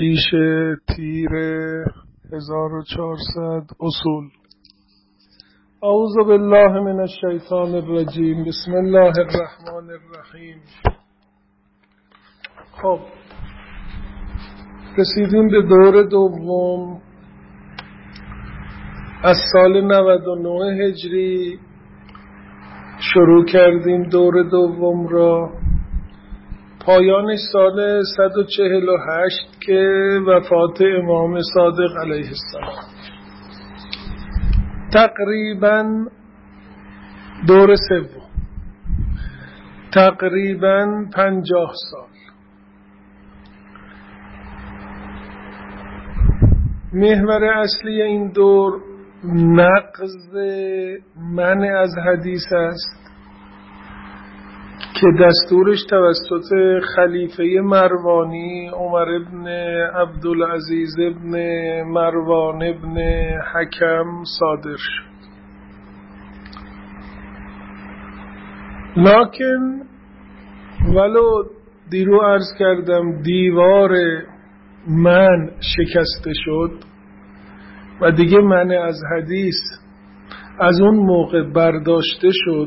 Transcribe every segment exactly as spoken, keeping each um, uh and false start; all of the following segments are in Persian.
شیش تیر هزار و چهارصد اصول. اعوذ بالله من الشیطان الرجیم. بسم الله الرحمن الرحیم. خب رسیدیم به دور دوم از سال نود و نه هجری. شروع کردیم دور دوم را، پایان سال صد و چهل و هشت که وفات امام صادق علیه السلام. تقریبا دور سوم، تقریبا پنجاه سال. محور اصلی این دور نقض منع از حدیث است که دستورش توسط خلیفه مروانی عمر ابن عبدالعزیز ابن مروان ابن حکم صادر شد. لکن ولو دیرو عرض کردم دیوار من شکسته شد و دیگه منع از حدیث از اون موقع برداشته شد،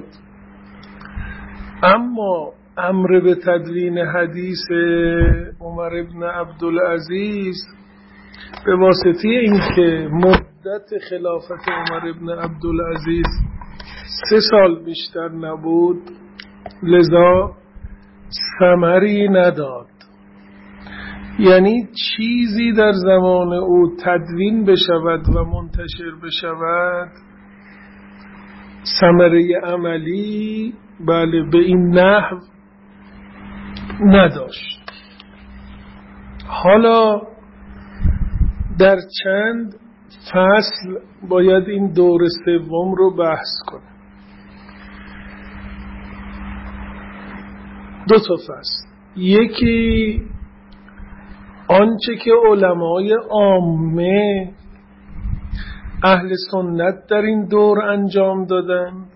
اما امر به تدوین حدیث عمر ابن عبدالعزیز به واسطه اینکه مدت خلافت عمر ابن عبدالعزیز سه سال بیشتر نبود، لذا ثمری نداد. یعنی چیزی در زمان او تدوین بشود و منتشر بشود، ثمره عملی بله به این نحو نداشت. حالا در چند فصل باید این دور سوم رو بحث کنیم. دو تا فصل. یکی آنچه که علمای عامه اهل سنت در این دور انجام دادند،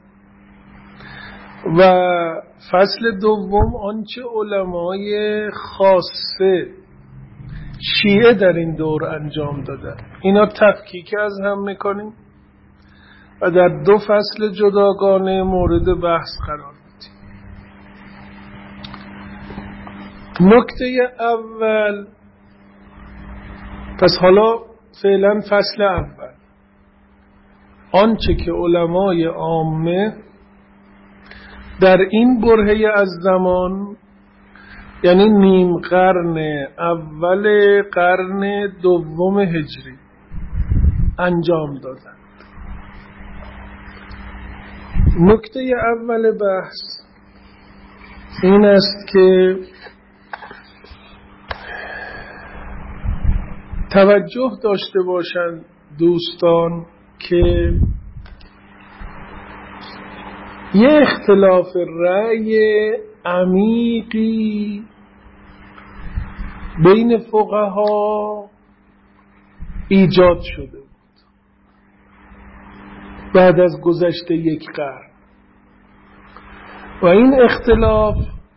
و فصل دوم آنچه علمای خاصه شیعه در این دور انجام دادند. اینا تفکیک از هم میکنیم و در دو فصل جداگانه مورد بحث قرار میدیم. نکته اول، پس حالا فعلا فصل اول، آنچه که علمای عامه در این برهه از زمان، یعنی نیم قرن اول قرن دوم هجری انجام دادند. نکته اول بحث این است که توجه داشته باشند دوستان که یه اختلاف رأی عمیقی بین فقها ایجاد شده بود بعد از گذشته یک قرن، و این اختلاف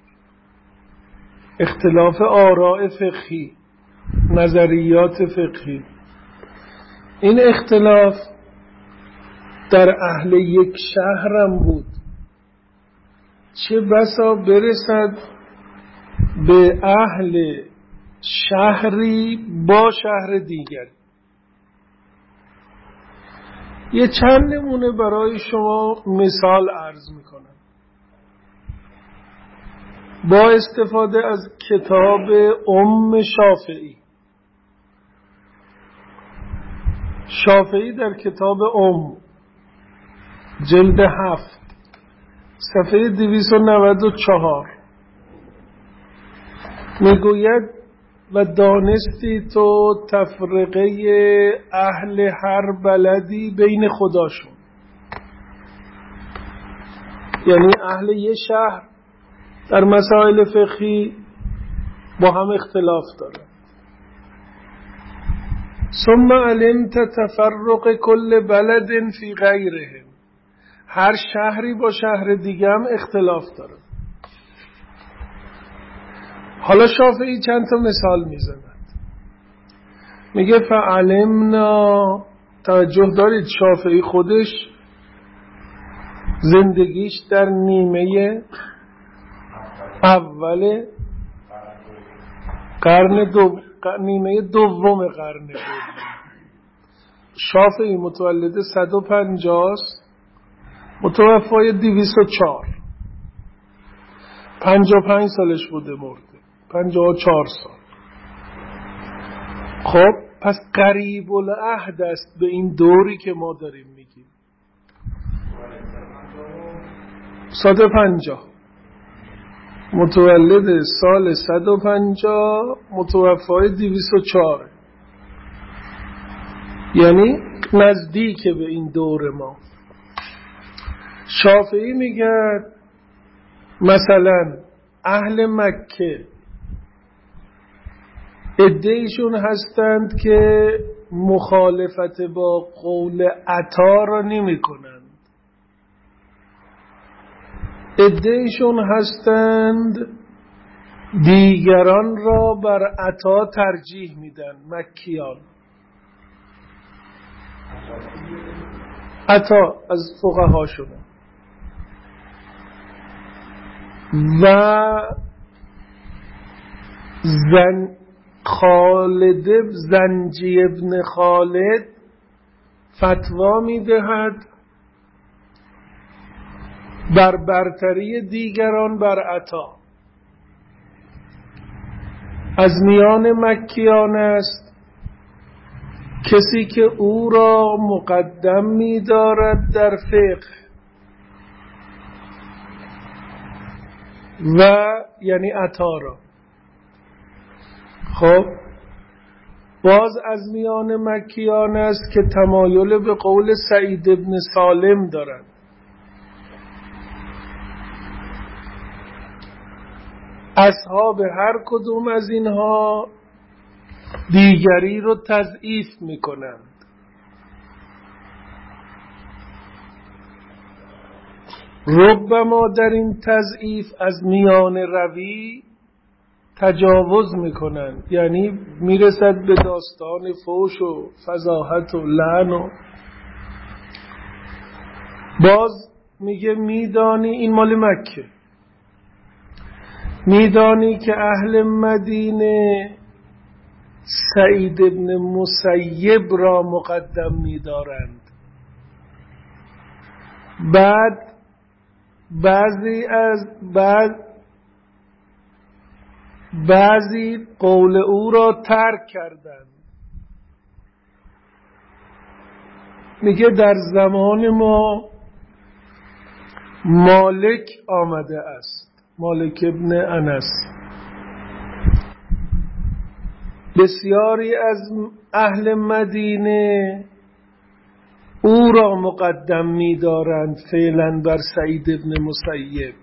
اختلاف آراء فقهی، نظریات فقهی، این اختلاف در اهل یک شهرم بود، چه بسا برسد به اهل شهری با شهر دیگر. یه چند نمونه برای شما مثال عرض میکنم با استفاده از کتاب ام شافعی. شافعی در کتاب ام جلد هفت صفحه دویست و نود و چهار میگوید و دانستی تو تفرقه اهل هر بلدی بین خداشون، یعنی اهل یه شهر در مسائل فقهی با هم اختلاف دارن. ثم علمت تفرق کل بلد فی غیرهم، هر شهری با شهر دیگه هم اختلاف داره. حالا شافعی چند تا مثال میزند. میگه فعلمنا، توجه دارید شافعی خودش زندگیش در نیمه اول قرن دو نیمه دوم قرن بود. شافعی متولد صد و پنجاه، متوفای دویست و چهار، پنجاه و پنج سالش بوده مرده، پنجاه و چهار سال. خب پس قریب العهد است به این دوری که ما داریم میگیم. صد و پنجاه متولد سال صد و پنجاه، متوفای دویست و چهار، یعنی نزدیک به این دور ما. شافعی میگه مثلا اهل مکه عده‌ایشون هستند که مخالفت با قول عطا را نمی کنند، عده‌ایشون هستند دیگران را بر عطا ترجیح میدن. مکیان عطا از فقها شدن و زن خالد زنجی ابن خالد فتوا میدهد بر برتری دیگران بر عطا. از میان مکیان است کسی که او را مقدم می‌دارد در فقه و یعنی عطا را. خب باز از میان مکیان است که تمایل به قول سعید ابن سالم دارد. اصحاب هر کدوم از اینها دیگری رو تضعیف میکنند. ربما در این تضعیف از میان روی تجاوز میکنند، یعنی میرسد به داستان فوش و فضاحت و لعن. و باز میگه میدانی، این مال مکه، میدانی که اهل مدینه سعید ابن مسیب را مقدم می‌دارند. بعد بعضی از بعد بعضی قول او را ترک کردند. میگه در زمان ما مالک آمده است، مالک ابن انس. بسیاری از اهل مدینه او را مقدم می دارند فعلا بر سعید ابن مسیب.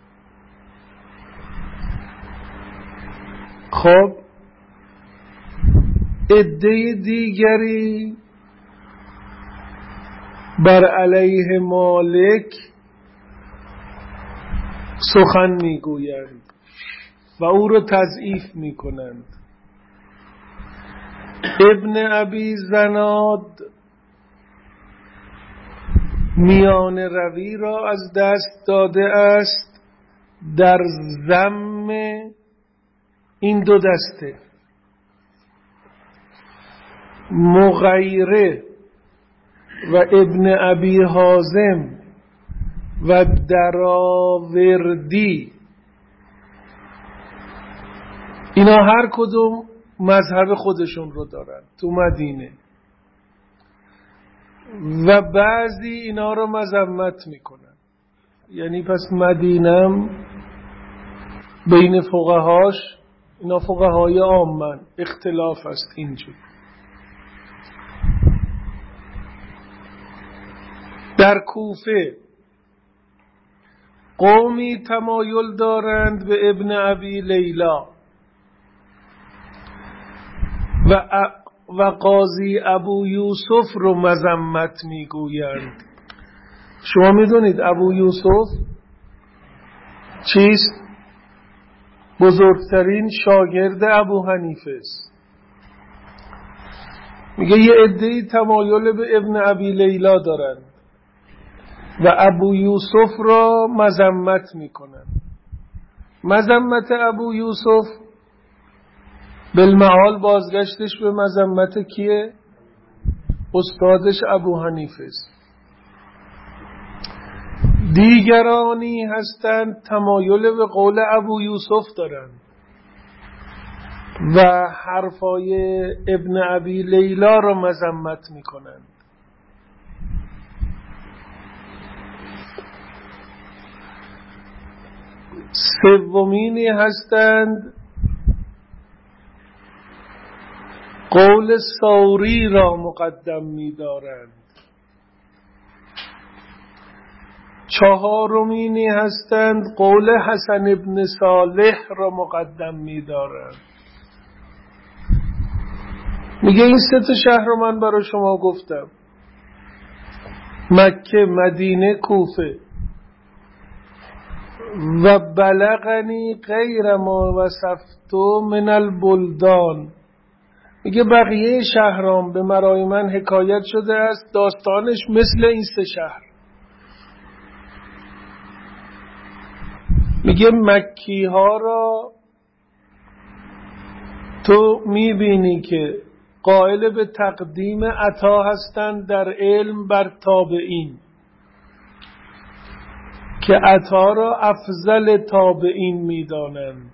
خب عده دیگری بر علیه مالک سخن می گویند و او را تضعیف می کنند. ابن ابی زناد میان روی را از دست داده است در ذم این دو دسته. مغیره و ابن ابی حازم و دراوردی، اینا هر کدوم مذهب خودشون رو دارن تو مدینه و بعضی اینا رو مذمت میکنن. یعنی پس مدینم بین فقهاش، اینا فقهای عامن، اختلاف است اینجور. در کوفه قومی تمایل دارند به ابن ابی لیلا و و قاضی ابو یوسف رو مذمت میگویند. شما میدونید ابو یوسف چیست؟ بزرگترین شاگرد ابو حنیفه است. میگه یه عده‌ای تمایل به ابن ابی لیلا دارن و ابو یوسف را مذمت میکنن. مذمت ابو یوسف بالمعال بازگشتش به مذمت کیه؟ استادش ابو حنیفه است. دیگرانی هستند تمایل به قول ابو یوسف دارند و حرفای ابن ابی لیلا را مذمت میکنند. سومینی هستند قول ثوری را مقدم می‌دارند. چهارمینی هستند قول حسن ابن صالح را مقدم می‌دارند. میگه این سه تا شهر رو من برای شما گفتم: مکه، مدینه، کوفه. و بلغنی غیر ما وصفت من البلدان. میگه بقیه شهرام به مرای من حکایت شده است، داستانش مثل این سه شهر. میگه مکی ها را تو میبینی که قائل به تقدیم عطا هستند در علم بر تابعین، که عطا را افضل تابعین میدانند.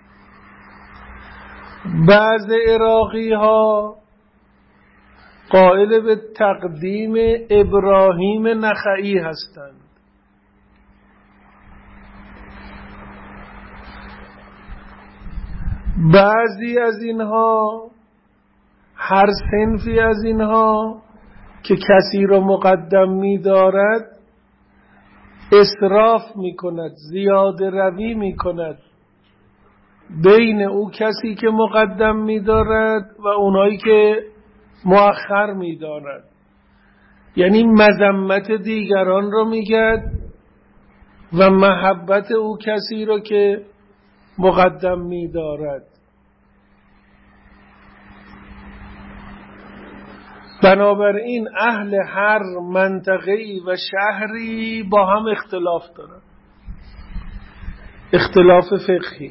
بعض عراقی ها قائل به تقدیم ابراهیم نخعی هستند. بعضی از اینها، هر صنفی از اینها که کسی را مقدم می دارد اسراف می کند، زیاده روی می کند بین او کسی که مقدم می دارد و اونایی که مؤخر می دارد. یعنی مذمت دیگران رو می گد و محبت او کسی رو که مقدم می دارد. بنابراین اهل هر منطقه‌ای و شهری با هم اختلاف دارند، اختلاف فقهی.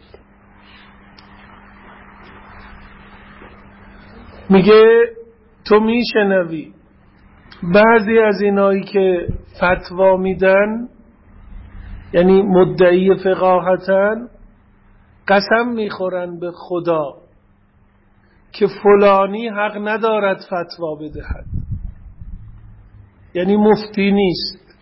میگه تو میشنوی بعضی از اینایی که فتوا میدن، یعنی مدعی فقاهتن، قسم میخورن به خدا که فلانی حق ندارد فتوا بدهد، یعنی مفتی نیست.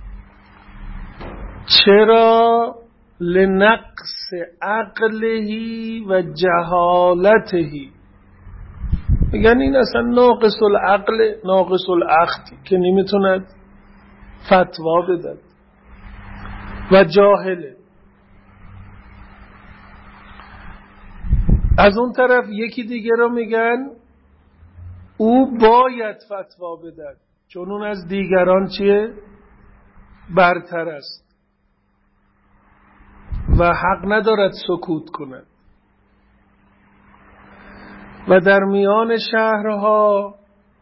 چرا؟ لنقص عقلهی و جهالتهی. میگن این اصلا ناقص العقل، ناقص العقل که نمیتوند فتوا بدهد و جاهله. از اون طرف یکی دیگه رو میگن او باید فتوا بدهد چون اون از دیگران چیه؟ برتر است و حق ندارد سکوت کند. و در میان شهرها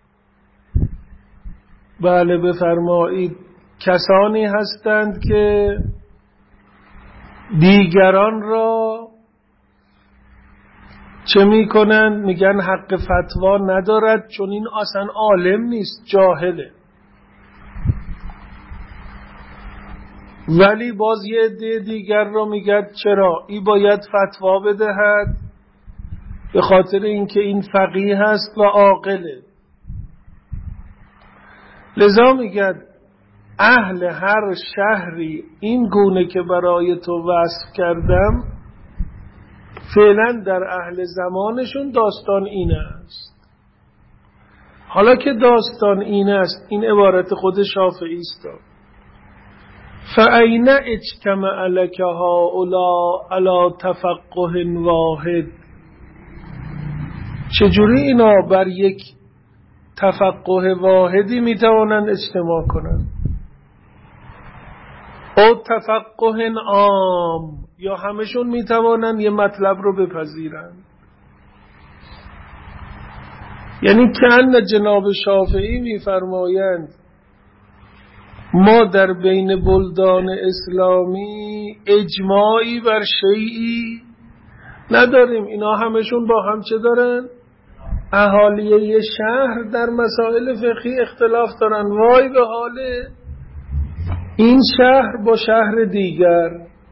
بله بفرمایید کسانی هستند که دیگران را چه میکنند؟ میگن حق فتوا ندارد چون این اصلا عالم نیست، جاهله. ولی باز یه عده دیگر رو میگن چرا؟ این باید فتوا بدهد به خاطر اینکه این فقیه هست و عاقله. لذا میگن اهل هر شهری این گونه که برای تو وصف کردم فعلا در اهل زمانشون داستان این است. حالا که داستان این است، این عبارت خود شافعی است: فَأَيْنَ اجْتَمَعَ لَكَ هَؤُلَاء عَلَى تَفَقُّهٍ وَاحِدٍ. چجوری اینا بر یک تفقه واحدی میتوانند اجتماع کنند؟ او تفقه عام، یا همشون میتوانند یه مطلب رو بپذیرند. یعنی که جناب شافعی میفرمایند ما در بین بلدان اسلامی اجماعی بر شیعی نداریم. اینا همشون با هم چه دارن؟ اهالیه شهر در مسائل فقهی اختلاف دارن. وای به حال این شهر با شهر دیگر.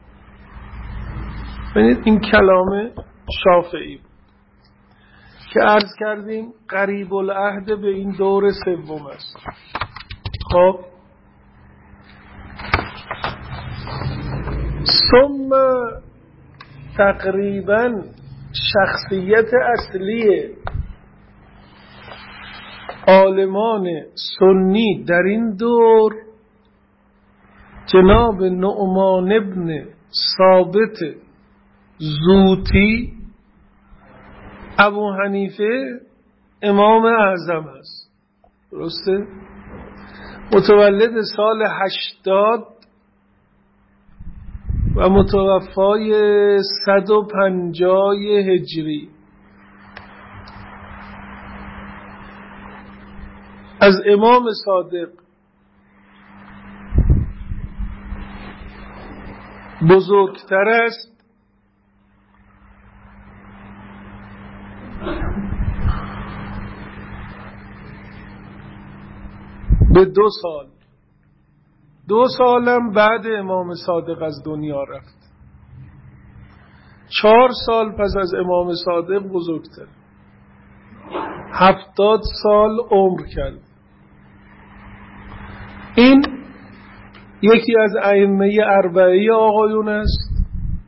ببینید این کلام شافعی بود که عرض کردیم قریب العهد به این دور سوم است. خب ثم تقریبا شخصیت اصلی عالمان سنی در این دور جناب نعمان ابن ثابت زوطی ابو حنیفه امام اعظم است. درسته؟ متولد سال هشتاد و متوفای صد و پنجاه هجری. از امام صادق بزرگتر است به دو سال. دو سالم بعد امام صادق از دنیا رفت. چهار سال پس از امام صادق بزرگتر. هفتاد سال عمر کرد. این یکی از ائمه اربعه آقایون است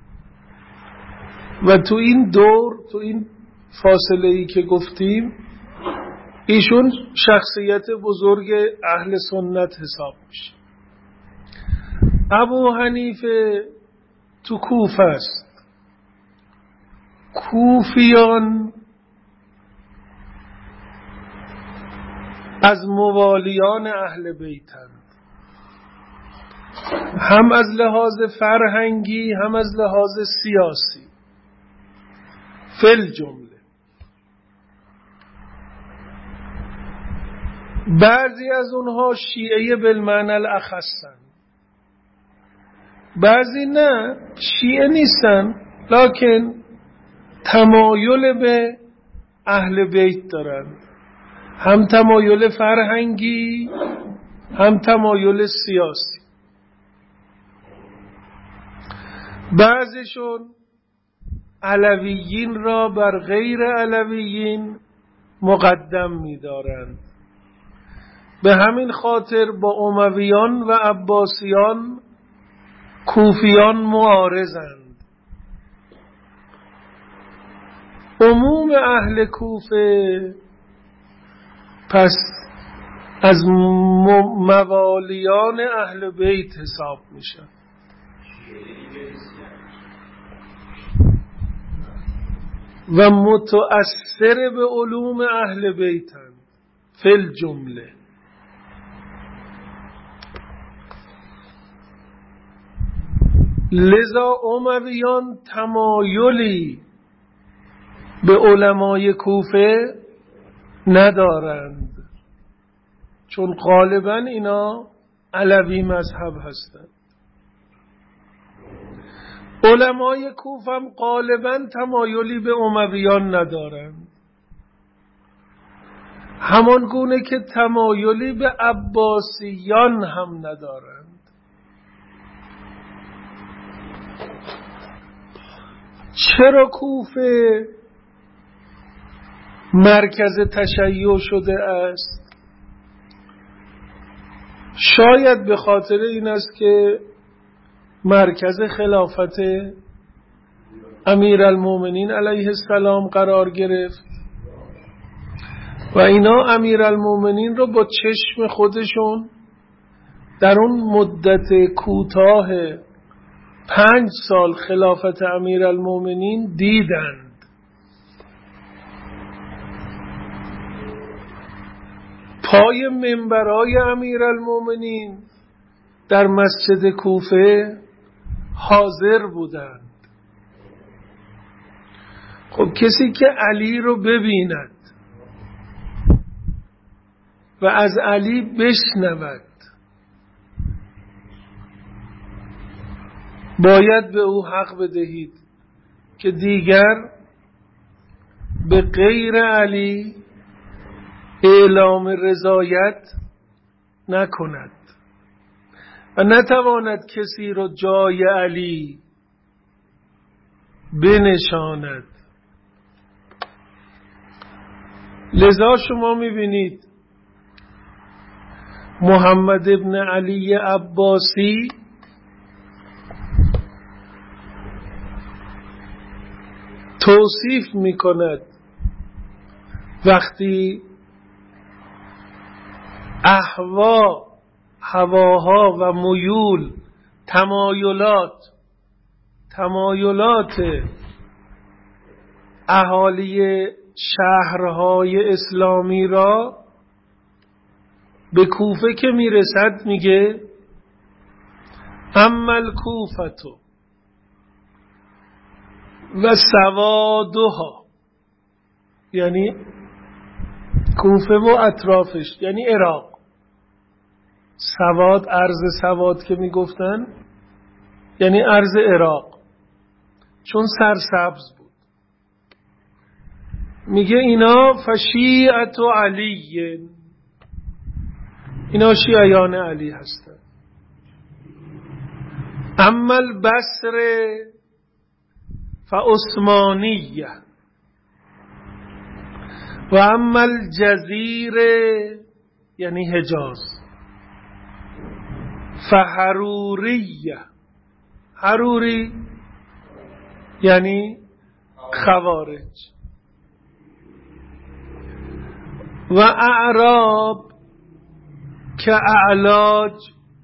و تو این دور، تو این فاصله ای که گفتیم، ایشون شخصیت بزرگ اهل سنت حساب میشه. ابو حنیفه تو کوفه است. کوفیان از موالیان اهل بیتند، هم از لحاظ فرهنگی هم از لحاظ سیاسی. فل جمله بعضی از اونها شیعه بالمعنی الاخصن، بعضی نه شیعه نیستن لکن تمایل به اهل بیت دارند، هم تمایل فرهنگی هم تمایل سیاسی. بعضیشون علویین را بر غیر علویین مقدم می‌دارند. به همین خاطر با امویان و عباسیان کوفیان معارضند. عموم اهل کوفه پس از موالیان اهل بیت حساب میشن. و متأثر به علوم اهل بیتن فل جمله. لذا امویان تمایلی به علمای کوفه ندارند، چون غالبا اینا علوی مذهب هستند. علمای کوفه هم غالبا تمایلی به امویان ندارند، همان گونه که تمایلی به عباسیان هم ندارند. چرا کوفه مرکز تشیع شده است؟ شاید به خاطر این است که مرکز خلافت امیرالمومنین علیه السلام قرار گرفت و اینا امیرالمومنین رو با چشم خودشون در اون مدت کوتاه پنج سال خلافت امیرالمومنین دیدند. پای منبرهای امیرالمومنین در مسجد کوفه حاضر بودند. خب کسی که علی رو ببیند و از علی بشنود، باید به او حق بدهید که دیگر به غیر علی اعلام رضایت نکند و نتواند کسی را جای علی بنشاند. لذا شما میبینید محمد ابن علی عباسی توصیف میکند وقتی اهوا هواها و میول تمایلات تمایلات اهالی شهرهای اسلامی را به کوفه که میرسد میگه اما الکوفتو و سوادها، یعنی کوفه و اطرافش یعنی عراق. سواد، ارض سواد که میگفتن یعنی ارض عراق، چون سرسبز بود. میگه اینا فشیعت و علی، اینا شیعیان علی هستن. اما البصر فعثمانیه و اما الجزیره یعنی حجاز فحروریه، حروری یعنی خوارج و اعراب که اعلاج.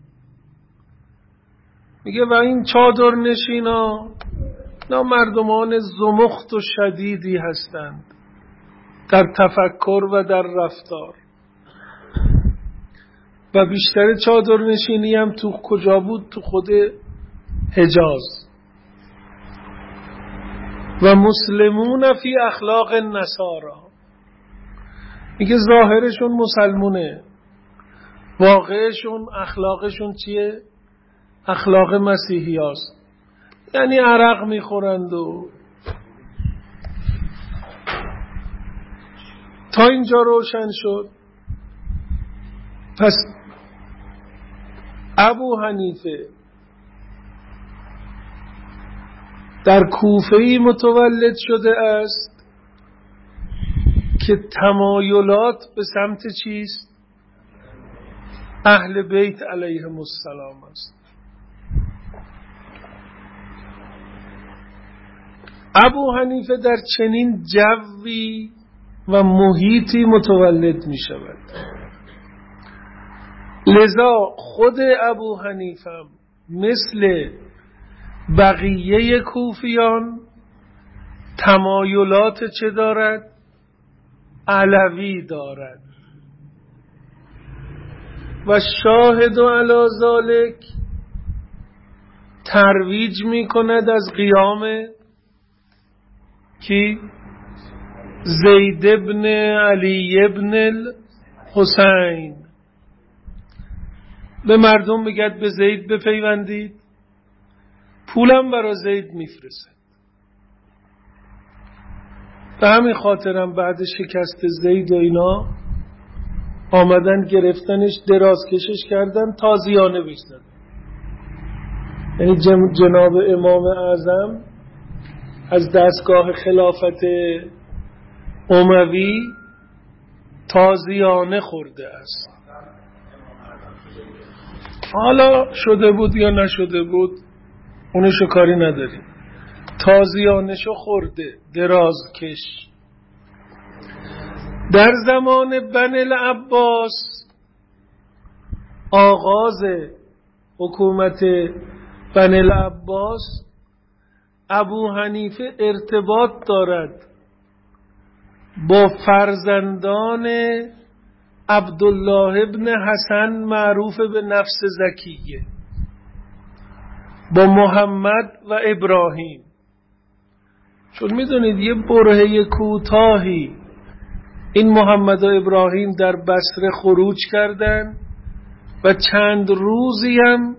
میگه و این چادر نشینا اینا مردمان زمخت و شدیدی هستند در تفکر و در رفتار و بیشتر چادر نشینی هم تو کجا بود؟ تو خود حجاز. و مسلمون فی اخلاق النصارا، میگه ظاهرشون مسلمونه، واقعشون اخلاقشون چیه؟ اخلاق مسیحی هست، یعنی عرق میخورند. و تا اینجا روشن شد. پس ابو حنیفه در کوفه‌ای متولد شده است که تمایلات به سمت چیست؟ اهل بیت علیهم السلام است. ابو حنیفه در چنین جوی و محیطی متولد می شود. لذا خود ابو حنیفه مثل بقیه کوفیان تمایلات چه دارد؟ علوی دارد. و شاهد علی ذالک ترویج می کند از قیام کی؟ زید ابن علی ابن الحسین. به مردم میگد به زید بپیوندید، پولم برای زید میفرسته. به همین خاطرم بعد شکست زید و اینا آمدن گرفتنش، دراز کشش کردن، تازیانه بشدن. یعنی جناب امام اعظم از دستگاه خلافت اموی تازیانه خورده است. حالا شده بود یا نشده بود اونشو کاری نداریم، تازیانشو خورده، دراز کش. در زمان بنی العباس، آغاز حکومت بنی العباس، ابو حنیفه ارتباط دارد با فرزندان عبدالله ابن حسن معروف به نفس زکیه، با محمد و ابراهیم. چون میدونید یه برهه کوتاهی این محمد و ابراهیم در بصره خروج کردند و چند روزی هم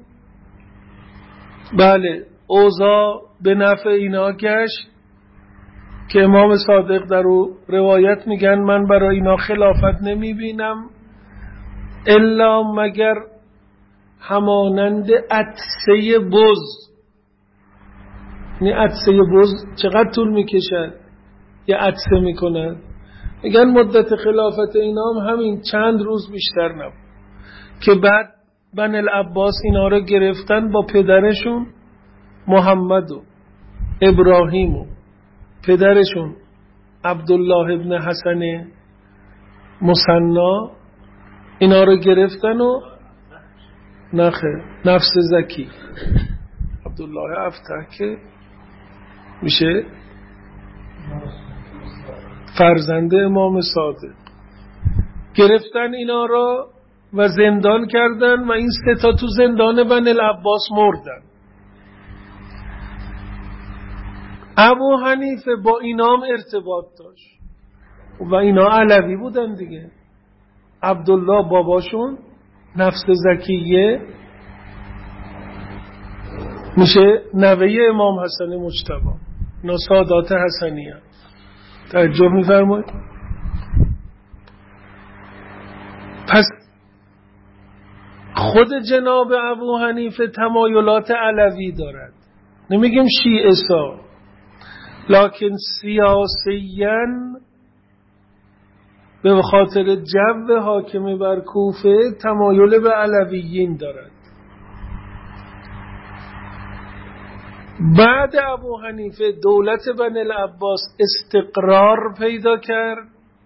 بله اوضاع به نفع اینا گشت که امام صادق در او روایت میگن من برای اینا خلافت نمیبینم الا مگر همانند عطسه بز. این عطسه بز چقدر طول میکشد؟ یه عطسه میکنن، میگن مدت خلافت اینا هم همین چند روز بیشتر نبود که بعد بن العباس اینا رو گرفتن با پدرشون محمد و ابراهیم و پدرشون عبدالله ابن حسن مصنا، اینا رو گرفتن و نخه نفس زکی عبدالله افتح که میشه فرزند امام صادق، گرفتن اینا را و زندان کردن و این سه تا تو زندان بن العباس مردن. ابو حنیفه با اینام ارتباط داشت و اینا علوی بودن دیگه. عبدالله باباشون نفس زکیه میشه نوه امام حسن مجتبی، اینا سادات حسنیه. تعجب می‌فرمایید؟ پس خود جناب ابو حنیفه تمایلات علوی دارد، نمیگیم شیعه سا، لکن سیاسیاً به خاطر جو حاکم بر کوفه تمایل به علویین دارد. بعد ابو حنیفه دولت بن العباس استقرار پیدا کرد،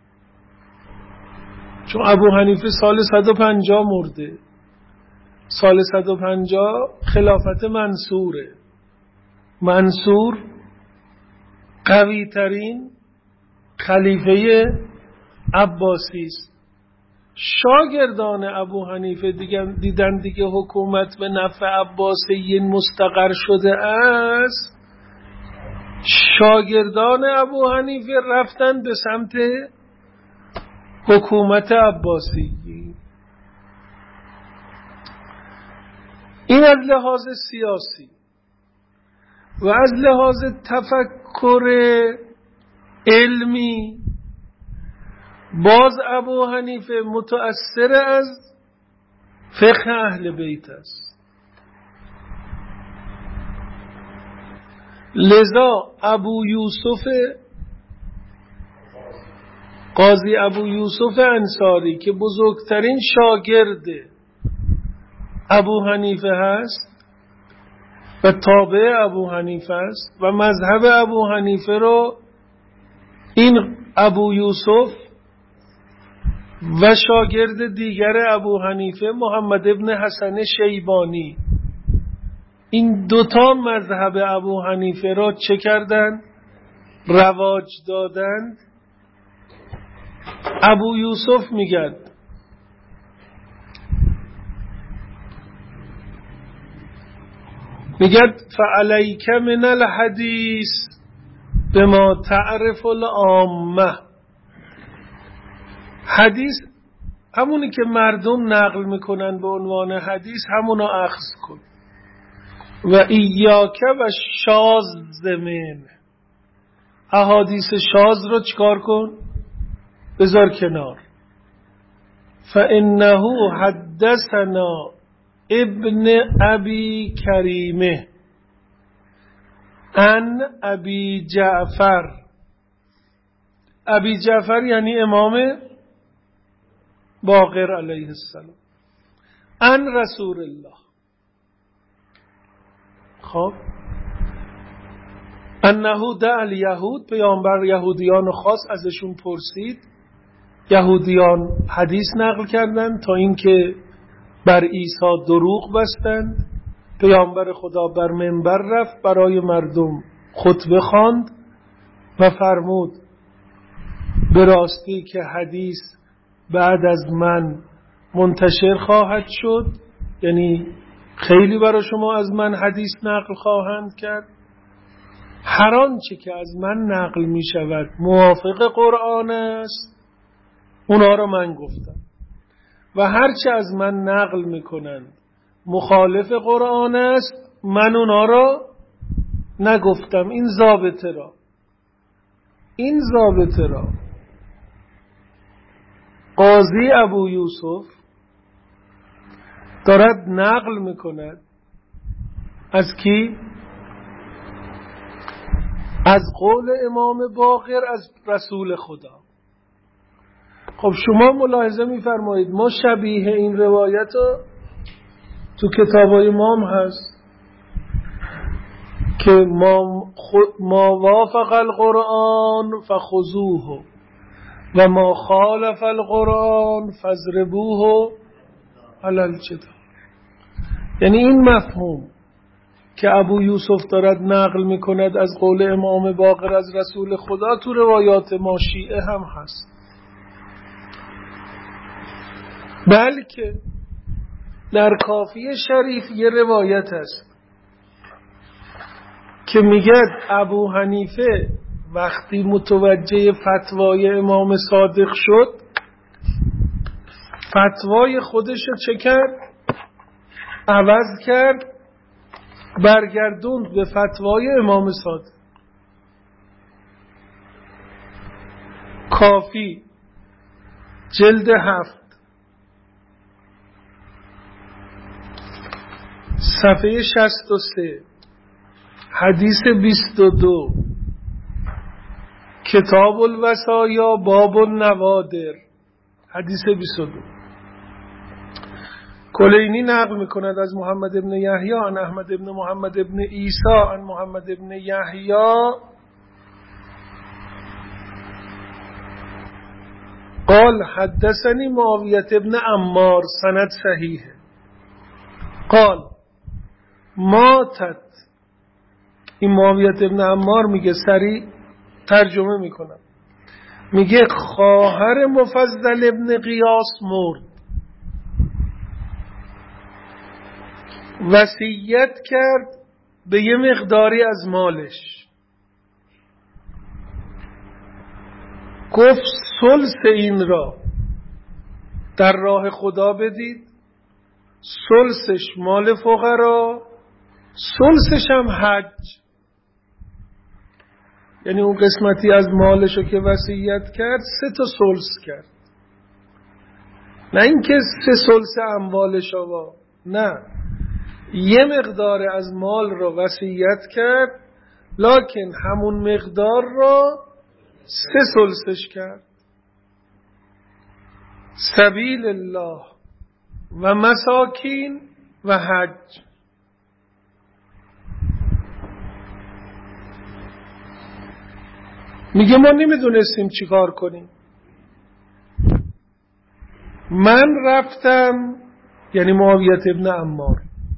چون ابو حنیفه سال صد و پنجاه مرده، سال صد و پنجاه خلافت منصوره. منصور قوی ترین خلیفه عباسی است. شاگردان ابو حنیفه دیدن دیگه حکومت به نفع عباسیین مستقر شده است، شاگردان ابو حنیفه رفتن به سمت حکومت عباسی. این از لحاظ سیاسی و از لحاظ تفکر علمی باز ابو حنیفه متأثر از فقه اهل بیت است. لذا ابو یوسف قاضی ابو یوسف انصاری که بزرگترین شاگرد ابو حنیفه هست و تابع ابو حنیفه است و مذهب ابو حنیفه رو این ابو یوسف و شاگرد دیگر ابو حنیفه محمد ابن حسن شیبانی، این دوتا مذهب ابو حنیفه را چه کردند؟ رواج دادند. ابو یوسف میگه میگه فعلیک من الحدیث بما تعرف العامه. حدیث همونی که مردم نقل میکنن به عنوان حدیث همونو اخذ کن و ایاک و شاذ من، احادیث شاذ رو چکار کن؟ بذار کنار. فانه حدثنا ابن ابی کریمه عن ابی جعفر. ابی جعفر یعنی امام باقر علیه السلام. عن رسول الله. خب انه دعا الیهود، پیامبر یهودیان خاص ازشون پرسید. یهودیان حدیث نقل کردند تا اینکه بر عیسی دروغ بستند. پیامبر خدا بر منبر رفت، برای مردم خطبه خواند و فرمود به راستی که حدیث بعد از من منتشر خواهد شد، یعنی خیلی برای شما از من حدیث نقل خواهند کرد. هر آنچه که از من نقل می شود موافق قرآن است اونا رو من گفتم و هرچه از من نقل میکنند مخالف قرآن است من اونا رو نگفتم. این ضابطه را این ضابطه را قاضی ابو یوسف دارد نقل میکند از کی؟ از قول امام باقر از رسول خدا. خب شما ملاحظه میفرمایید ما شبیه این روایت رو تو کتابای ما هم هست که ما, ما وافق القرآن فخذوه و ما خالف القرآن فاضربوه علی الجدار. یعنی این مفهوم که ابو یوسف دارد نقل میکند از قول امام باقر از رسول خدا تو روایات ما شیعه هم هست. بلکه در کافی شریف یه روایت است که میگه ابو حنیفه وقتی متوجه فتوای امام صادق شد فتوای خودش رو چه کرد؟ عوض کرد، برگردوند به فتوای امام صادق. کافی جلد هفت صفحه شصت و سه حدیث بیست و دو کتاب الوصایا باب النوادر حدیث بیست و دو کلینی نقل میکند از محمد ابن یحیی عن احمد ابن محمد ابن عیسی عن محمد ابن یحیی قال حدثني معاویة ابن عمار سند صحیح قال ماتت. این معاویة ابن عمار میگه سریع ترجمه میکنم میگه خواهر مفضل ابن قیاس مرد وصیت کرد به یه مقداری از مالش گفت ثلث این را در راه خدا بدید ثلثش مال فقرا ثلثش هم حج. یعنی اون قسمتی از مالشو که وصیت کرد سه تا ثلث کرد نه اینکه سه ثلث اموالش آورد نه یه مقدار از مال رو وصیت کرد لکن همون مقدار رو سه ثلثش کرد. سبیل الله و مساکین و حج. میگه ما نمیدونستیم چی کار کنیم. من رفتم یعنی معاویة ابن عمار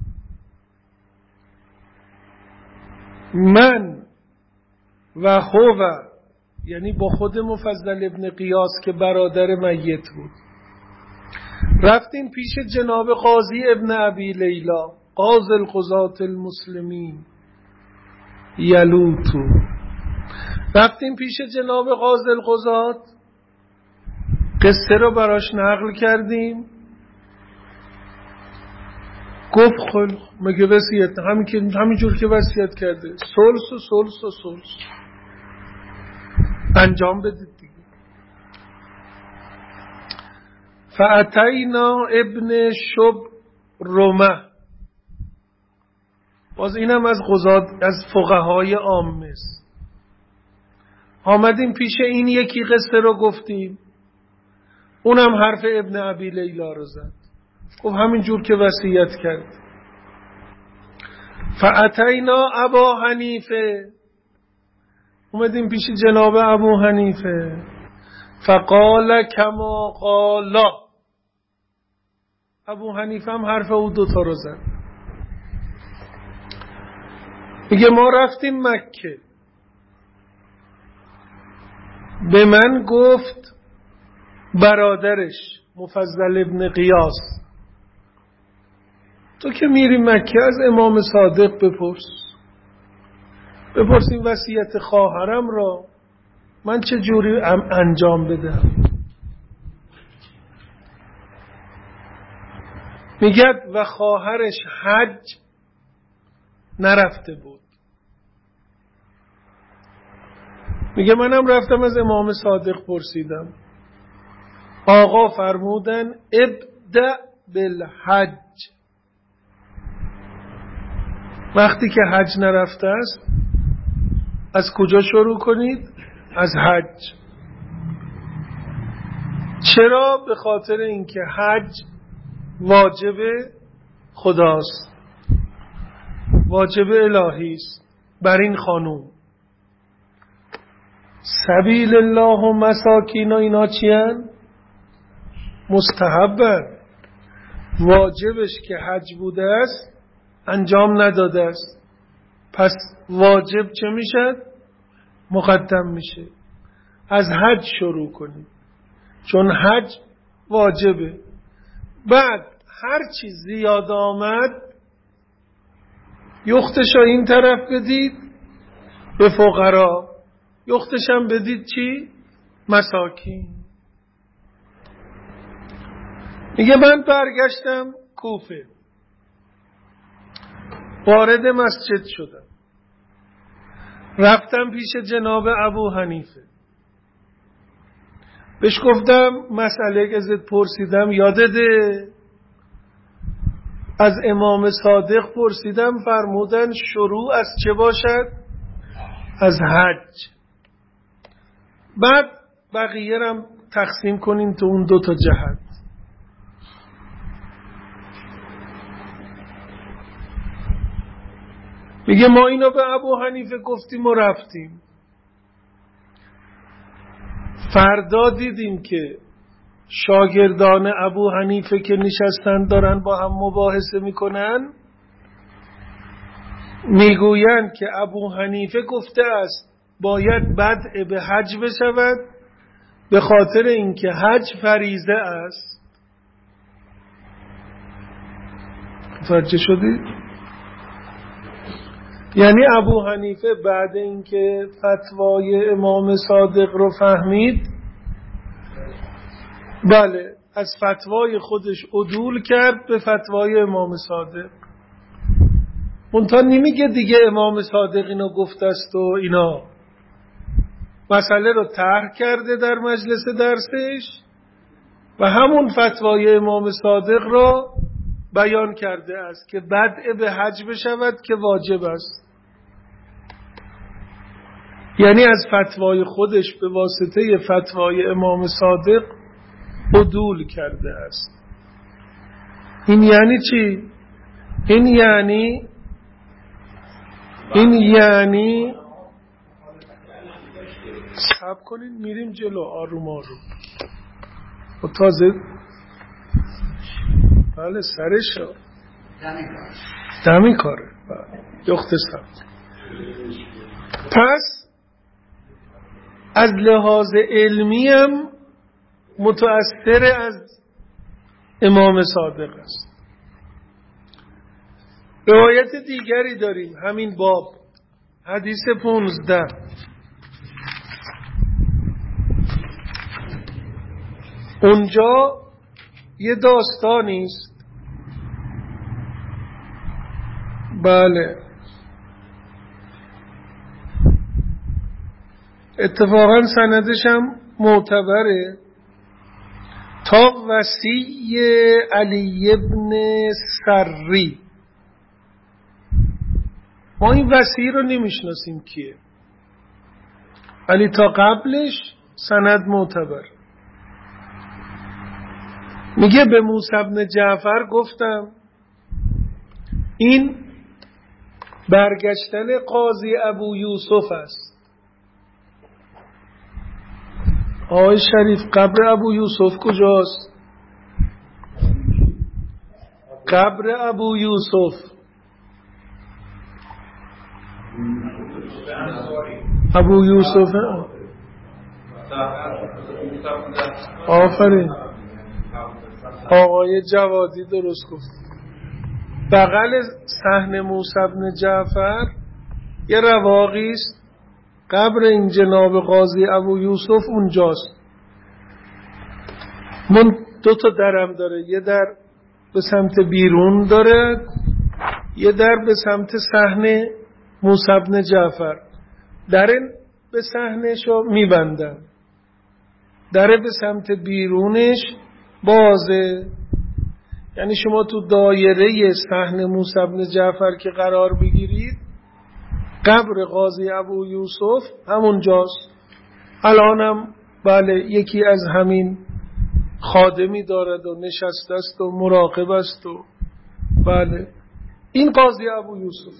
من و هو یعنی با خود مفضل ابن قیاس که برادر میت بود رفتیم پیش جناب قاضی ابن ابی لیلا قاضی القضاة المسلمین یلوتو. رفتیم پیش جناب قاضی القضاة قصه رو براش نقل کردیم گفت خیلی مگه وصیت همین که همینجور که وصیت کرده ثلث و ثلث و ثلث انجام بدید دیگه. فاتینا ابن شبرمه باز اینم از قضات از فقهای عامه است. آمدیم پیش این یکی قصه رو گفتیم اونم حرف ابن ابی لیلا رو زد گفت همین جور که وصیت کرد. فاتینا ابا حنیفه اومدیم پیش جناب ابو حنیفه فقال کما قالا ابو حنیفه هم حرف او دوتا رو زد. میگه ما رفتیم مکه به من گفت برادرش مفضل ابن قیاس تو که میری مکه از امام صادق بپرس بپرس این وصیت خواهرم را من چه جوری انجام بدم. میگه و خواهرش حج نرفته بود. میگه منم رفتم از امام صادق پرسیدم، آقا فرمودن ابدأ بالحج. وقتی که حج نرفته است از کجا شروع کنید؟ از حج. چرا؟ به خاطر اینکه حج واجب خداست، واجب الهی است بر این خانوم. سبیل الله و مساکین و اینا چیان؟ مستحبن. واجبش که حج بوده است انجام نداده است، پس واجب چه میشه؟ مقدم میشه. از حج شروع کنید چون حج واجبه. بعد هر چی زیاد آمد یختشو این طرف بدید به فقرا، یختشم بدید چی؟ مساکین. میگه من برگشتم کوفه، وارد مسجد شدم، رفتم پیش جناب ابو حنیفه، بهش گفتم مسئله که ازت پرسیدم یادته؟ از امام صادق پرسیدم، فرمودن شروع از چه باشد؟ از حج. بعد بقیه رم تقسیم کنیم تو اون دو تا جهت. میگه ما اینو به ابو حنیفه گفتیم و رفتیم، فردا دیدیم که شاگردان ابو حنیفه که نشستن دارن با هم مباحثه میکنن، میگویند که ابو حنیفه گفته است باید بدء به حج بشود به خاطر اینکه حج فریضه است. متوجه شدید؟ یعنی ابو حنیفه بعد اینکه فتوای امام صادق رو فهمید، بله از فتوای خودش عدول کرد به فتوای امام صادق. منتها نمیگه دیگه امام صادق اینو گفته است و اینا، مسئله رو طرح کرده در مجلس درسش و همون فتوای امام صادق را بیان کرده است که بدء به حج بشود که واجب است. یعنی از فتوای خودش به واسطه فتوای امام صادق عدول کرده است. این یعنی چی؟ این یعنی این یعنی صبر کنین میریم جلو آروم آروم و تازه بله سرش دمی کاره یختصم. پس از لحاظ علمی هم متأثر از امام صادق است. روایت دیگری داریم همین باب، حدیث پونزده. اونجا یه داستانی است، بله اتفاقا سندش هم معتبره، تا وصی علی ابن سری. ما این وصی رو نمیشناسیم کیه، ولی تا قبلش سند معتبر. میگه به موسی بن جعفر گفتم این برگشتن قاضی ابو یوسف است. آقای شریف قبر ابو یوسف کجاست؟ قبر ابو یوسف ابو یوسف آفرین آقای جوادی درست گفت. بغل صحن موسی بن جعفر یه رواقی است، قبر این جناب قاضی ابو یوسف اونجاست. من دو تا درم داره، یه در به سمت بیرون دارد، یه در به سمت صحن موسی بن جعفر. در به صحنشو میبندن، در به سمت بیرونش بازه. یعنی شما تو دایره صحن موسی بن جعفر که قرار بگیرید، قبر قاضی ابو یوسف همونجاست. الانم بله یکی از همین خادمی دارد و نشسته است و مراقب است و بله این قاضی ابو یوسف.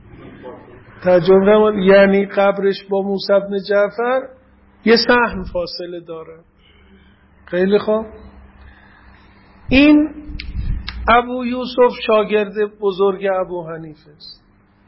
ترجمه یعنی قبرش با موسی بن جعفر یه صحن فاصله داره. خیلی خوب. این ابو یوسف شاگرد بزرگ ابو حنیفه است.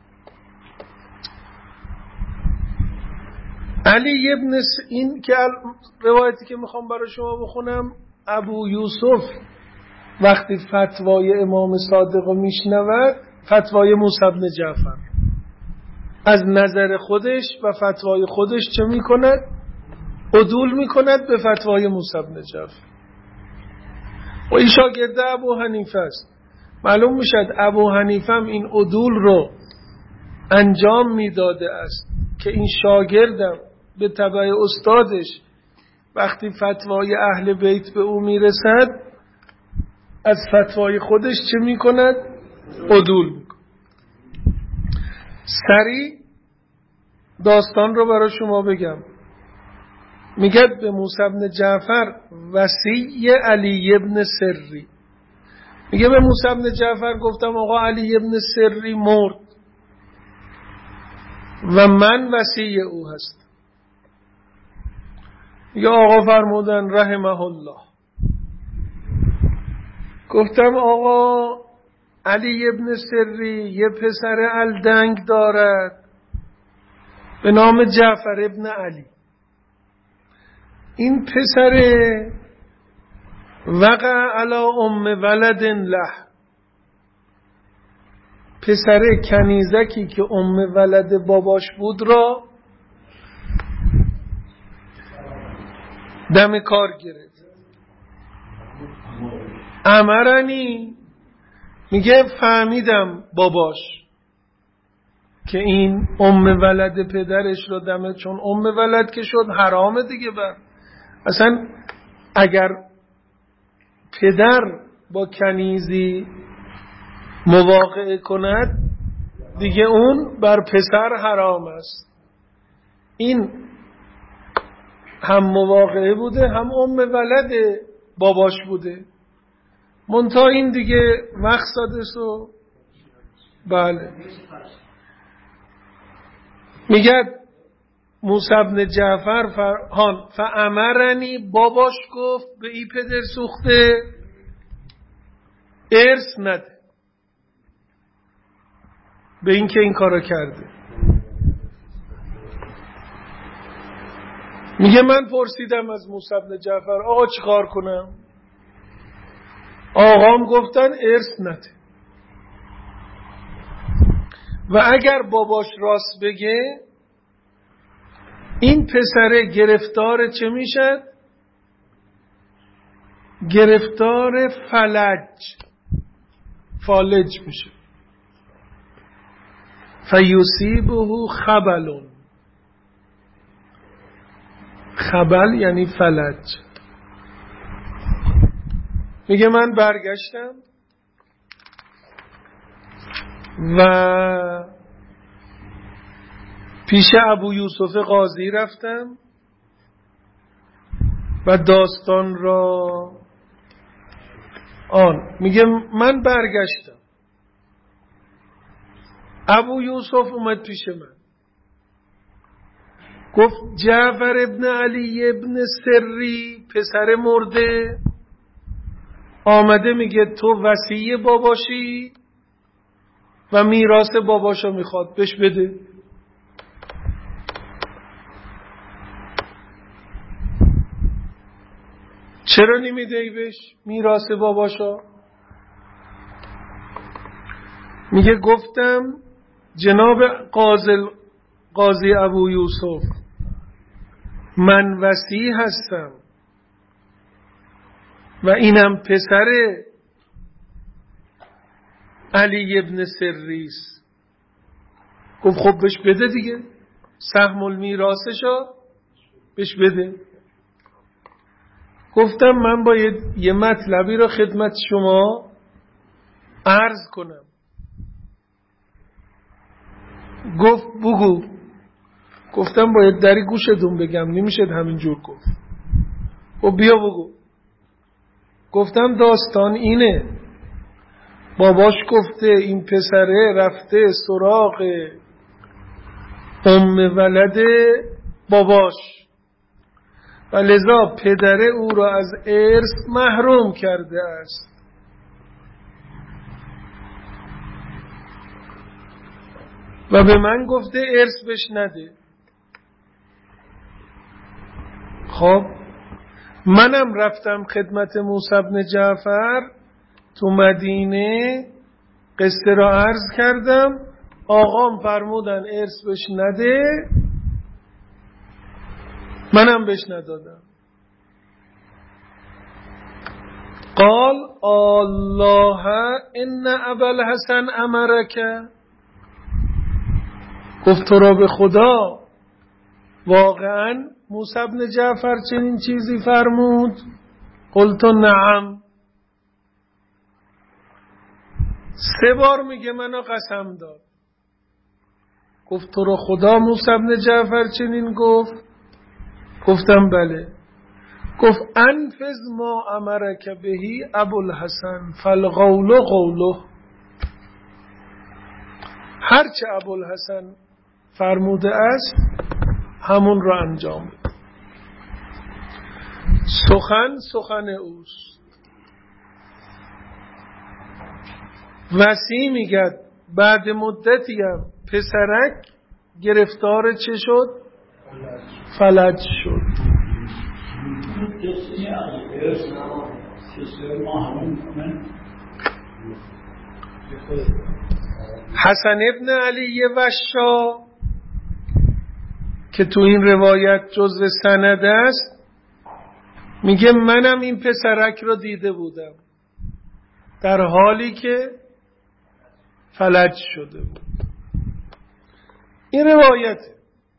علی ابن س... این که روایتی که میخوام برای شما بخونم، ابو یوسف وقتی فتوای امام صادق رو میشنود، فتوای موسی بن جعفر، از نظر خودش و فتوای خودش چه میکند؟ عدول میکند به فتوای موسی بن جعفر. و این شاگرد ابو حنیفه است. معلوم میشد ابو حنیفه هم این عدول رو انجام میداده است که این شاگردم به تبع استادش وقتی فتوای اهل بیت به او میرسد، از فتوای خودش چه میکند؟ عدول میکند. سریع داستان رو برای شما بگم. میگه به موسی بن جعفر وصی علی ابن سری، میگه به موسی بن جعفر گفتم آقا علی ابن سری مرد و من وصی او هستم. میگه آقا فرمودن رحمه الله. گفتم آقا علی ابن سری یه پسر الدنگ دارد به نام جعفر ابن علی. این پسر وقع علی ام ولد له، پسر کنیزکی که ام ولد باباش بود را دم کار گرفت. امرنی، میگه فهمیدم باباش که این ام ولد پدرش رو دمه، چون ام ولد که شد حرامه دیگه. بر اصلا اگر پدر با کنیزی مواقعه کند دیگه اون بر پسر حرام است. این هم مواقعه بوده هم ام ولد باباش بوده، منتها این دیگه مقصدش و بله. میگه موسی بن جعفر فرهان فامرنی، باباش گفت به این پدر سوخته ارث نده، به این که این کارو کرده. میگه من پرسیدم از موسی بن جعفر آقا چی کار کنم؟ آقام گفتن ارث نده و اگر باباش راست بگه این پسره گرفتار چه میشد؟ گرفتار فلج فالج میشه. فیصیبه خبل، خبل یعنی فلج. میگه من برگشتم و پیش ابو یوسف قاضی رفتم و داستان را آن میگه من برگشتم. ابو یوسف اومد پیش من گفت جعفر ابن علی ابن سری پسر مرده آمده میگه تو وصی باباشی و میراث باباشو میخواد، بهش بده. چرا نمیده ای بهش میراث باباشو؟ میگه گفتم جناب قاضی قاضی ابو یوسف من وصی هستم و اینم پسره علی ابن سریس. گفت خب بهش بده دیگه، سهم المیراثشو بهش بده. گفتم من باید یه مطلبی رو خدمت شما عرض کنم. گفت بگو. گفتم باید دری گوشتون بگم، نمیشه همینجور گفت. خب بیا بگو. گفتم داستان اینه، باباش گفته این پسره رفته سراغ ام ولد باباش و لذا پدر او را از ارث محروم کرده است. و به من گفته ارث بهش نده. خب منم رفتم خدمت موسی بن جعفر تو مدینه، قصه را عرض کردم. آقام فرمودن ارث بهش نده، منم بهش ندادم. قال الله ان ابا الحسن امرک. گفت تو را به خدا واقعا موسی بن جعفر چنین چیزی فرمود؟ قلت نعم. سه بار میگه منو قسم داد. گفت تو را خدا موسی بن جعفر چنین گفت؟ گفتم بله. گفت انفذ ما امرک بهی ابوالحسن فالقول قوله. هرچه ابوالحسن فرموده است همون را انجام بده. سخن سخن اوست. وسی میگد بعد مدتی هم پسرک گرفتار چه شد؟ فلج شد. حسن ابن علی وشا که تو این روایت جزو سند است میگه منم این پسرک رو دیده بودم در حالی که فلج شده بود. این روایته.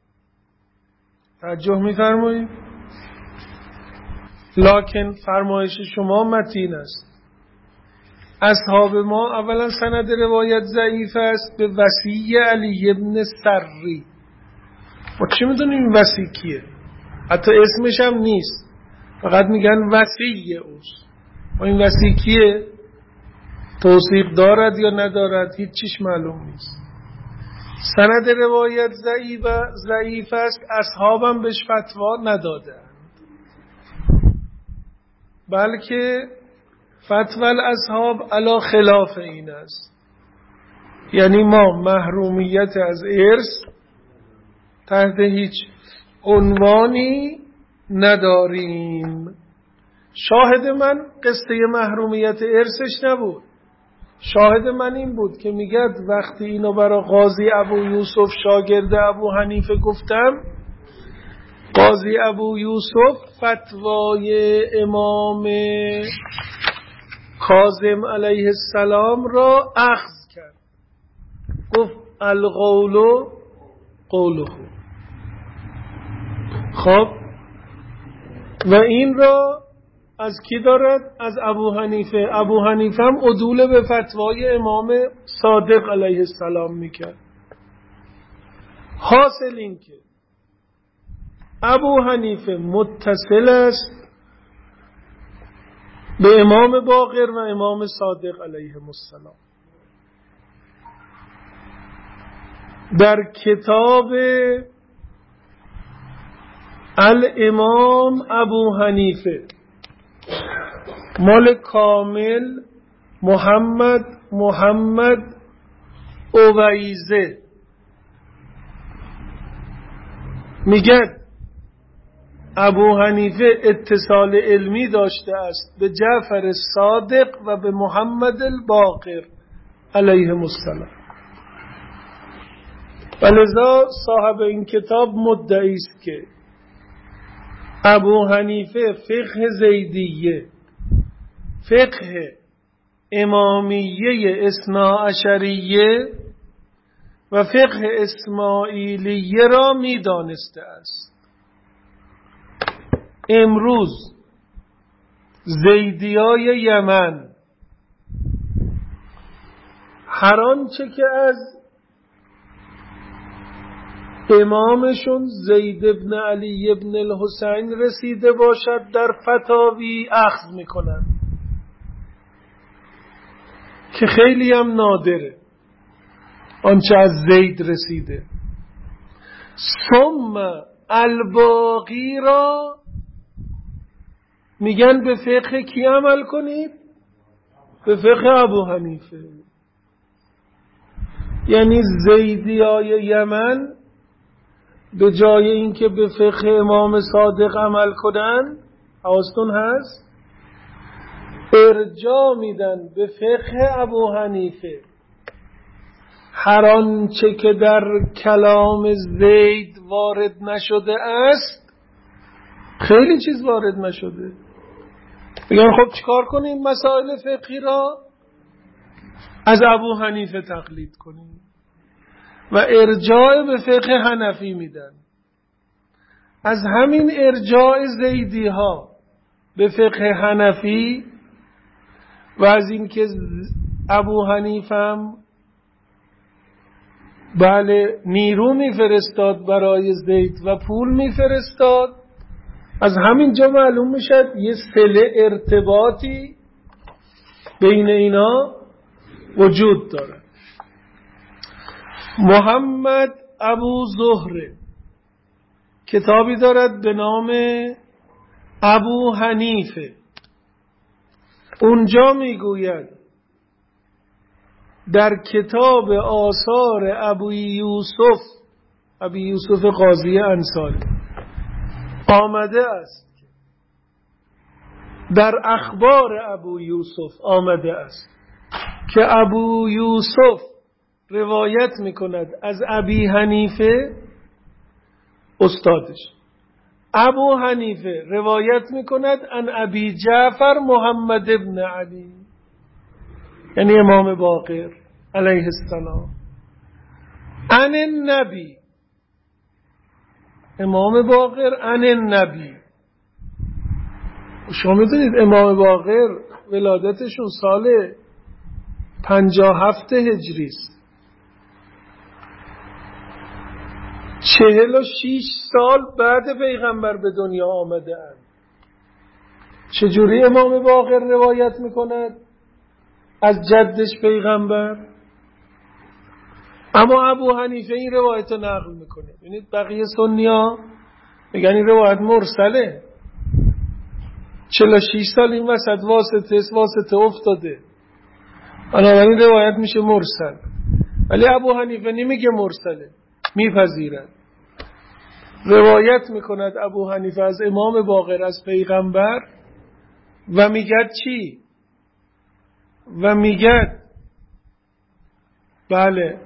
توجه می‌فرمایید؟ لکن فرمایش شما متین است. اصحاب ما اولا سند روایت ضعیف است به وصی علی ابن سری. ما چی میدونیم این وصی کیه؟ حتی اسمش هم نیست، فقط میگن وصی اوست. ما این وصی کیه؟ توثیق دارد یا ندارد هیچ چیش معلوم نیست. سند روایت ضعیف ضعیف است. اصحابم بهش فتوا ندادند، بلکه فتوا الاصحاب علی خلاف این است. یعنی ما محرومیت از ارث تحت هیچ عنوانی نداریم. شاهد من قصه محرومیت ارثش نبود. شاهد من این بود که میگد وقتی اینو برای قاضی ابو یوسف شاگرد ابو حنیفه گفتم، قاضی ابو یوسف فتوای امام کاظم علیه السلام را اخذ کرد. گفت القول قوله. خب و این را از کی دارد؟ از ابو حنیفه. ابو حنیفه هم عدول به فتوای امام صادق علیه السلام میکرد. حاصل این که ابو حنیفه متصل است به امام باقر و امام صادق علیه السلام. در کتاب الامام ابو حنیفه مال کامل محمد محمد اویزه میگن ابو حنیفه اتصال علمی داشته است به جعفر صادق و به محمد الباقر علیه السلام، و لذا صاحب این کتاب مدعی است که ابو حنیفه فقه زیدیه، فقه امامیه اثنا عشریه و فقه اسماعیلیه را می دانسته است. امروز زیدیای یمن هر آنچه که از امامشون زید ابن علی ابن الحسین رسیده باشد در فتاوی اخذ میکنن که خیلی هم نادره آنچه از زید رسیده. ثم الباقی را میگن به فقه کی عمل کنید؟ به فقه ابو حنیفه. یعنی زیدیای یمن به جای اینکه به فقه امام صادق عمل کنن، حواستون هست، ارجاع میدن به فقه ابو حنیفه. هر آنچه که در کلام زید وارد نشده است، خیلی چیز وارد نشده، میگن خب چیکار کنیم؟ مسائل فقهی را از ابو حنیفه تقلید کنیم و ارجاع به فقه حنفی میدن. از همین ارجاع زیدی ها به فقه حنفی و از اینکه ابو حنیفه هم بله نیرو میفرستاد برای زید و پول میفرستاد، از همین جا معلوم میشد یه صله ارتباطی بین اینا وجود داره. محمد ابو زهره کتابی دارد به نام ابو حنیفه. اونجا میگوید در کتاب آثار ابو یوسف ابو یوسف قاضی انصاری آمده است، در اخبار ابو یوسف آمده است که ابو یوسف روایت میکند از ابی حنیفه استادش، ابو حنیفه روایت میکند عن ابی جعفر محمد ابن علی، یعنی امام باقر علیه السلام، عن النبی، امام باقر عن النبی. شما میدونید امام باقر ولادتشون سال پنجاه و هفت هجری است، چهل و شیش سال بعد پیغمبر به دنیا آمده اند. چجوری امام باقر روایت میکند از جدش پیغمبر؟ اما ابو حنیفه این روایت رو نقل میکنه. ببینید بقیه سنی‌ها میگن این روایت مرسله، چهل و شیش سال این وسط واسطه واسطه افتاده، بنابراین روایت میشه مرسل. ولی ابو حنیفه نمیگه مرسله، میپذیرد، روایت میکند ابو حنیفه از امام باقر از پیغمبر و میگه چی؟ و میگه بله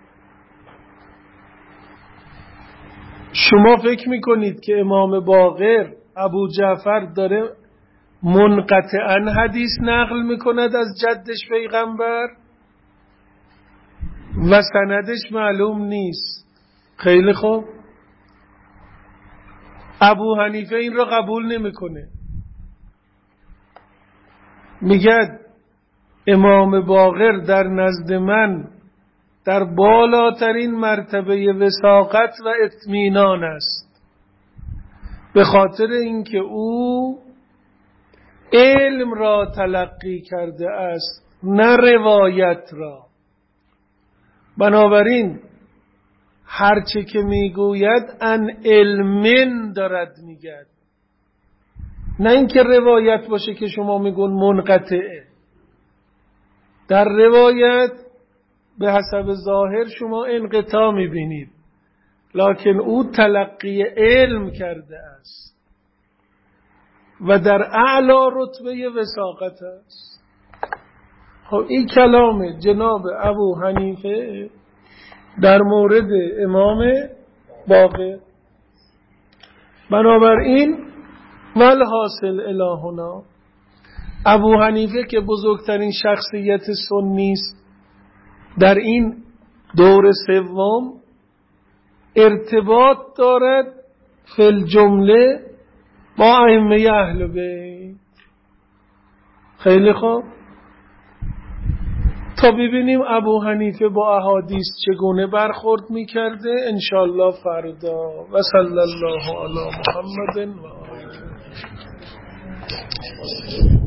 شما فکر میکنید که امام باقر ابو جعفر داره منقطعاً حدیث نقل میکند از جدش پیغمبر و سندش معلوم نیست. خیلی خوب، ابو حنیفه این را قبول نمیکنه، میگه امام باقر در نزد من در بالاترین مرتبه وثاقت و اطمینان است، به خاطر اینکه او علم را تلقی کرده است نه روایت را. بنابراین هرچه که میگوید ان علمن دارد میگد، نه اینکه روایت باشه که شما میگون منقطعه. در روایت به حسب ظاهر شما انقطاع میبینید، لکن او تلقی علم کرده است و در اعلی رتبه وثاقت است. خب این کلام جناب ابو حنیفه در مورد امام باقر. بنابراین والحاصل الهنا ابو حنیفه که بزرگترین شخصیت سنی است در این دور سوم ارتباط دارد فی الجمله با ائمه اهل بیت. خیلی خوب، تا ببینیم ابو حنیفه با احادیث چگونه برخورد میکرده انشالله فردا. و صلی الله علی محمد و آله.